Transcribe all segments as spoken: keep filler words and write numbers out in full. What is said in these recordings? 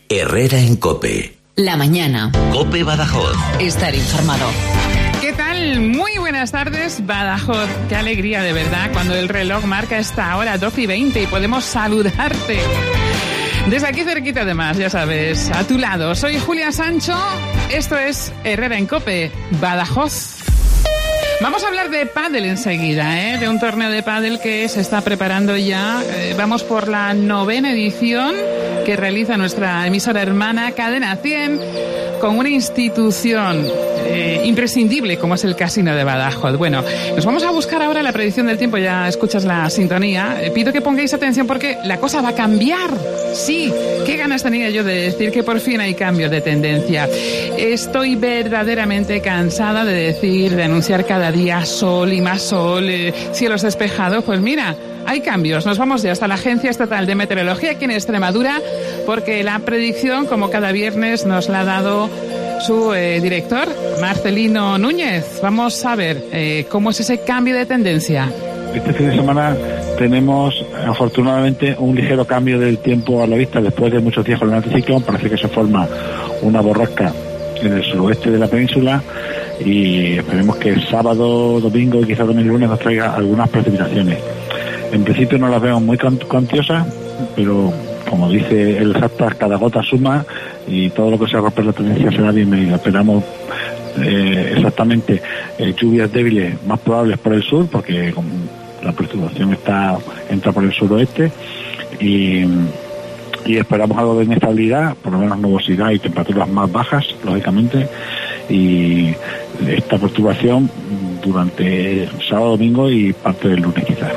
Herrera en COPE. La mañana. COPE Badajoz. Estar informado. ¿Qué tal? Muy buenas tardes, Badajoz. Qué alegría, de verdad, cuando el reloj marca esta hora, doce y veinte, y podemos saludarte. Desde aquí cerquita, además, ya sabes, a tu lado. Soy Julia Sancho, esto es Herrera en COPE, Badajoz. Vamos a hablar de pádel enseguida, ¿eh? De un torneo de pádel que se está preparando ya. Eh, vamos por la novena edición que realiza nuestra emisora hermana Cadena cien con una institución eh, imprescindible como es el Casino de Badajoz. Bueno, nos vamos a buscar ahora la predicción del tiempo, ya escuchas la sintonía. Eh, pido que pongáis atención porque la cosa va a cambiar. Sí, qué ganas tenía yo de decir que por fin hay cambio de tendencia. Estoy verdaderamente cansada de decir, de anunciar cada día sol y más sol, eh, cielos despejados. Pues mira, hay cambios. Nos vamos ya hasta la Agencia Estatal de Meteorología aquí en Extremadura, porque la predicción, como cada viernes, nos la ha dado su eh, director, Marcelino Núñez. Vamos a ver eh, cómo es ese cambio de tendencia. Este fin de semana tenemos, afortunadamente, un ligero cambio del tiempo a la vista. Después de muchos días con el anticiclón, parece que se forma una borrasca en el suroeste de la península y esperemos que el sábado, domingo y quizás también el lunes nos traiga algunas precipitaciones. En principio no las vemos muy cuantiosas, pero como dice el Zaptas, cada gota suma y todo lo que sea romper la tendencia será bienvenido. Esperamos eh, exactamente eh, lluvias débiles más probables por el sur, porque la precipitación está entra por el suroeste, y, y esperamos algo de inestabilidad, por lo menos nubosidad y temperaturas más bajas, lógicamente, y esta perturbación durante el sábado, domingo y parte del lunes quizás.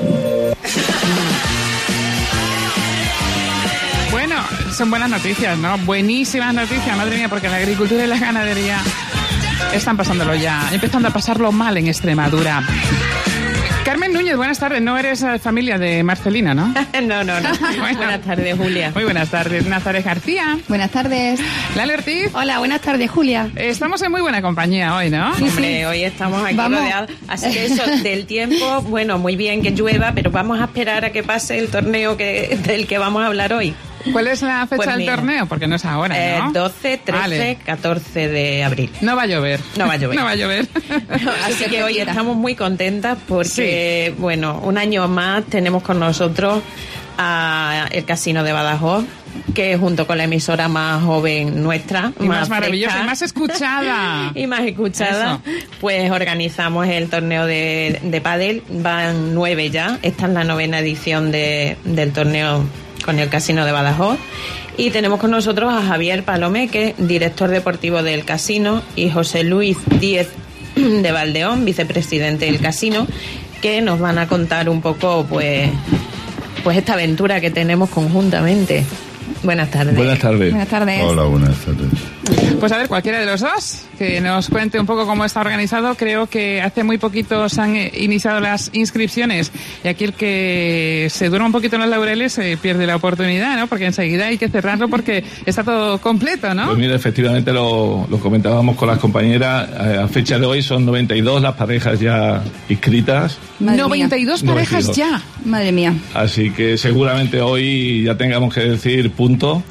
Bueno, son buenas noticias, ¿no? Buenísimas noticias, madre mía, porque la agricultura y la ganadería están pasándolo ya, empezando a pasarlo mal en Extremadura. Carmen Núñez, buenas tardes. No eres familia de Marcelina, ¿no? no, no, no. Bueno, buenas tardes, Julia. Muy buenas tardes. Nazaret García. Buenas tardes. Lali Ortiz. Hola, buenas tardes, Julia. Estamos en muy buena compañía hoy, ¿no? Sí, Hombre, sí. Hoy estamos aquí vamos. rodeados. Así que eso del tiempo, bueno, muy bien que llueva, pero vamos a esperar a que pase el torneo que del que vamos a hablar hoy. ¿Cuál es la fecha pues del mira, torneo? Porque no es ahora, ¿no? Eh, doce, trece, vale. catorce de abril. No va a llover. No va a llover. No va a llover. Así que hoy estamos muy contentas porque, sí. bueno, un año más tenemos con nosotros a el Casino de Badajoz, que junto con la emisora más joven nuestra, y más, más maravillosa, fresca, y más escuchada. y más escuchada, Eso. pues organizamos el torneo de, de pádel. Van nueve ya. Esta es la novena edición de, del torneo con el Casino de Badajoz, y tenemos con nosotros a Javier Palomeque, director deportivo del casino, y José Luis Díez de Valdeón, vicepresidente del casino, que nos van a contar un poco pues pues esta aventura que tenemos conjuntamente. Buenas tardes. Buenas tardes. Buenas tardes. Hola, buenas tardes. Pues a ver, cualquiera de los dos que nos cuente un poco cómo está organizado. Creo que hace muy poquito se han iniciado las inscripciones, y aquí el que se duerma un poquito en los laureles se pierde la oportunidad, ¿no? Porque enseguida hay que cerrarlo porque está todo completo, ¿no? Pues mira, efectivamente lo, lo comentábamos con las compañeras. A fecha de hoy son noventa y dos las parejas ya inscritas. Madre noventa y dos mía. Parejas noventa y dos. Ya. Madre mía. Así que seguramente hoy ya tengamos que decir punto.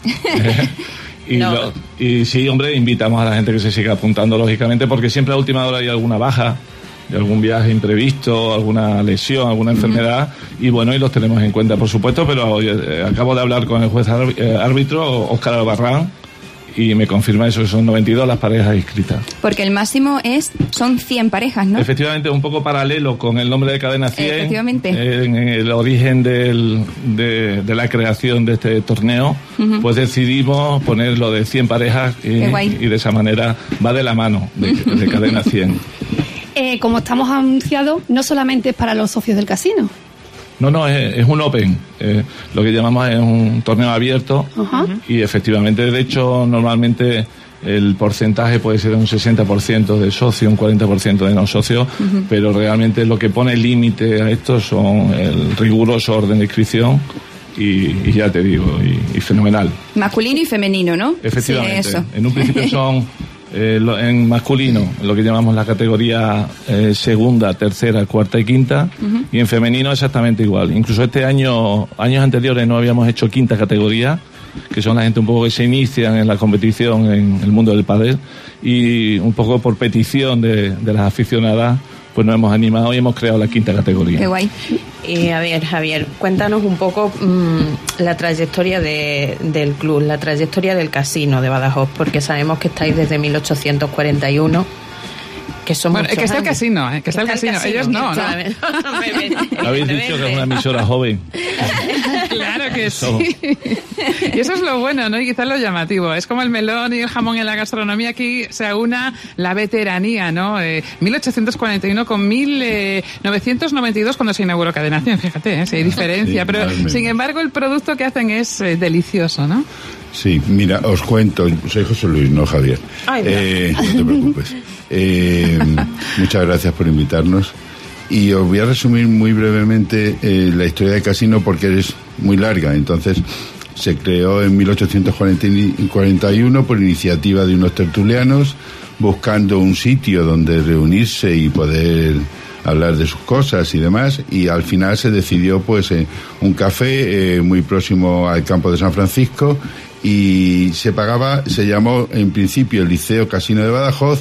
Y, no. lo, y sí, hombre, invitamos a la gente que se siga apuntando, lógicamente, porque siempre a última hora hay alguna baja, de algún viaje imprevisto, alguna lesión, alguna enfermedad, uh-huh. y bueno, y los tenemos en cuenta, por supuesto, pero eh, acabo de hablar con el juez árbitro, Óscar Albarrán, y me confirma eso, que son noventa y dos las parejas inscritas. Porque el máximo es son cien parejas, ¿no? Efectivamente, un poco paralelo con el nombre de Cadena cien. Efectivamente. En el origen del, de, de la creación de este torneo, uh-huh. pues decidimos ponerlo de cien parejas y, y de esa manera va de la mano de, de Cadena cien. Eh, como estamos anunciados, no solamente es para los socios del casino. No, no, es, es un open, eh, lo que llamamos es un torneo abierto, uh-huh. y efectivamente, de hecho, normalmente el porcentaje puede ser un sesenta por ciento de socios, un cuarenta por ciento de no socios, uh-huh. pero realmente lo que pone límite a esto son el riguroso orden de inscripción y, y ya te digo, y, y fenomenal. Masculino y femenino, ¿no? Efectivamente, sí, eso. En un principio son... Eh, lo, en masculino, lo que llamamos la categoría eh, segunda, tercera, cuarta y quinta, uh-huh. y en femenino exactamente igual. Incluso este año, años anteriores no habíamos hecho quinta categoría, que son la gente un poco que se inician en la competición en el mundo del pádel, y un poco por petición de, de las aficionadas, pues nos hemos animado y hemos creado la quinta categoría. Qué guay. Y a ver, Javier, cuéntanos un poco mmm, la trayectoria de, del club, la trayectoria del casino de Badajoz, porque sabemos que estáis desde mil ochocientos cuarenta y uno. Que son bueno, es que está el años. casino, ¿eh? que está el casino. casino. Ellos no, ¿no? Habéis dicho que es una emisora joven. Claro que sí. Y eso es lo bueno, ¿no? Y quizás lo llamativo. Es como el melón y el jamón en la gastronomía. Aquí se aúna la veteranía, ¿no? Eh, mil ochocientos cuarenta y uno con mil novecientos noventa y dos cuando se inauguró Cadena cien. Fíjate, ¿eh? Si hay diferencia. Sí, pero, realmente. sin embargo, el producto que hacen es eh, delicioso, ¿no? Sí, mira, os cuento, soy José Luis, no Javier. Ay, eh, no te preocupes. Eh, muchas gracias por invitarnos. Y os voy a resumir muy brevemente eh, la historia del casino porque es muy larga. Entonces, se creó en mil ochocientos cuarenta y uno por iniciativa de unos tertulianos, buscando un sitio donde reunirse y poder hablar de sus cosas y demás, y al final se decidió pues eh, un café eh, muy próximo al campo de San Francisco, y se pagaba, se llamó en principio el Liceo Casino de Badajoz,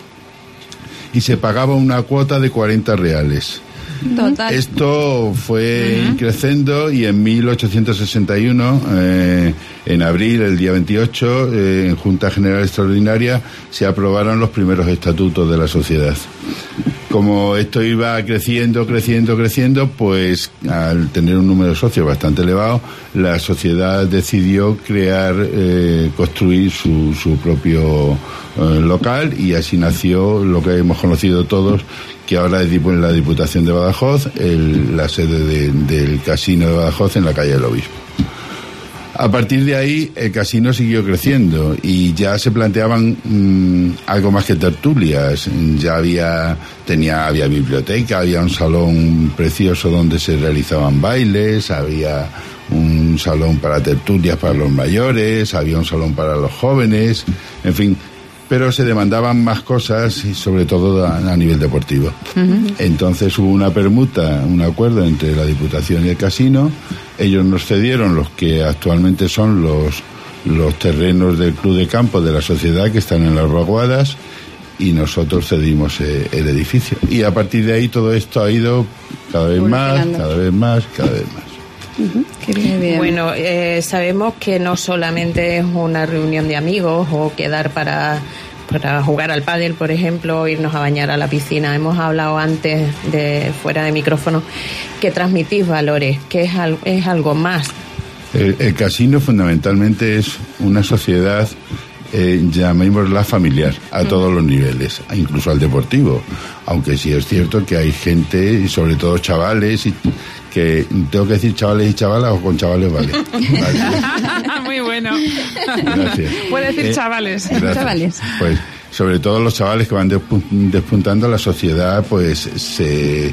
y se pagaba una cuota de cuarenta reales. Total. Esto fue uh-huh. creciendo, y en mil ochocientos sesenta y uno, eh, en abril, el día veintiocho, eh, en Junta General Extraordinaria, se aprobaron los primeros estatutos de la sociedad. Como esto iba creciendo, creciendo, creciendo, pues al tener un número de socios bastante elevado, la sociedad decidió crear, eh, construir su, su propio eh, local, y así nació lo que hemos conocido todos, que ahora es la Diputación de Badajoz, el, la sede de, del Casino de Badajoz en la calle del Obispo. A partir de ahí, el casino siguió creciendo y ya se planteaban mmm, algo más que tertulias. Ya había, tenía, había biblioteca, había un salón precioso donde se realizaban bailes, había un salón para tertulias para los mayores, había un salón para los jóvenes, en fin. Pero se demandaban más cosas, y sobre todo a, a nivel deportivo. Uh-huh. Entonces hubo una permuta, un acuerdo entre la Diputación y el casino. Ellos nos cedieron los que actualmente son los, los terrenos del club de campo de la sociedad, que están en las Vaguadas, y nosotros cedimos eh, el edificio. Y a partir de ahí todo esto ha ido cada vez más, cada vez más, cada vez más. Uh-huh. Qué bien. Bueno, eh, sabemos que no solamente es una reunión de amigos o quedar para, para jugar al pádel, por ejemplo, o irnos a bañar a la piscina. Hemos hablado antes, de fuera de micrófono, que transmitís valores, que es, al, es algo más. El, el casino fundamentalmente es una sociedad, eh, llamémosla familiar, a uh-huh. todos los niveles, incluso al deportivo. Aunque sí es cierto que hay gente, y sobre todo chavales, y que tengo que decir chavales y chavalas, o con chavales vale. vale. Muy bueno. Gracias. Puede decir eh, chavales. Gracias. Chavales. Pues sobre todo los chavales que van despuntando, la sociedad pues se eh,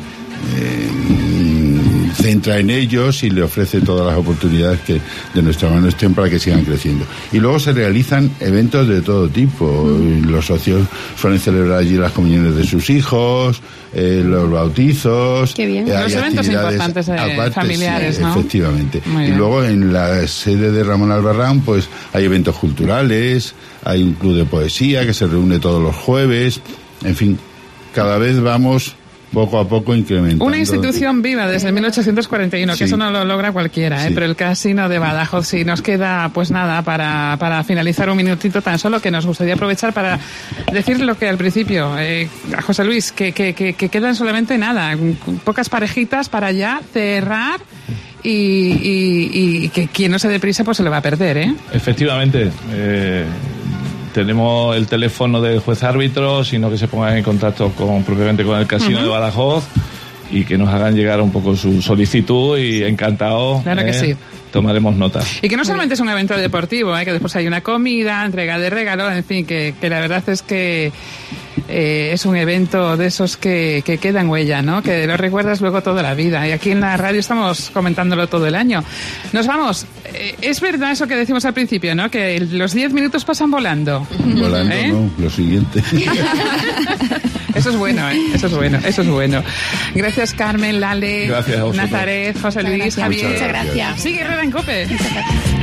centra en ellos y le ofrece todas las oportunidades que de nuestra mano estén para que sigan creciendo. Y luego se realizan eventos de todo tipo. Mm. Los socios suelen celebrar allí las comuniones de sus hijos, eh, los bautizos. Qué bien. Eh, los eventos importantes eh, aparte, familiares, sí, ¿no? Efectivamente. Muy y bien. luego en la sede de Ramón Albarrán pues hay eventos culturales, hay un club de poesía que se reúne todos los jueves, en fin, cada vez vamos poco a poco incrementando. Una institución viva desde mil ochocientos cuarenta y uno, sí. Que eso no lo logra cualquiera, ¿eh? Sí. Pero el Casino de Badajoz, sí, nos queda pues nada para, para finalizar un minutito tan solo, que nos gustaría aprovechar para decir lo que al principio, eh, a José Luis, que, que, que, que quedan solamente nada, pocas parejitas para ya cerrar. Y, y, y que quien no se dé prisa pues se lo va a perder, ¿eh? Efectivamente. Eh, tenemos el teléfono del juez árbitro, sino que se pongan en contacto con propiamente con el Casino uh-huh. de Badajoz y que nos hagan llegar un poco su solicitud, y encantado. Claro eh, que sí. Tomaremos nota. Y que no solamente es un evento deportivo, ¿eh? Que después hay una comida, entrega de regalos, en fin, que, que la verdad es que eh, es un evento de esos que, que quedan huella, ¿no? Que lo recuerdas luego toda la vida. Y aquí en la radio estamos comentándolo todo el año. Nos vamos. Eh, es verdad eso que decimos al principio, ¿no? Que los diez minutos pasan volando. Volando, ¿eh? No, lo siguiente. Eso es bueno, ¿eh? Eso es bueno, eso es bueno. Gracias, Carmen, Lale, gracias a Nazaret, José Luis, Muchas Javier. Muchas gracias. Sigue Herrera en COPE.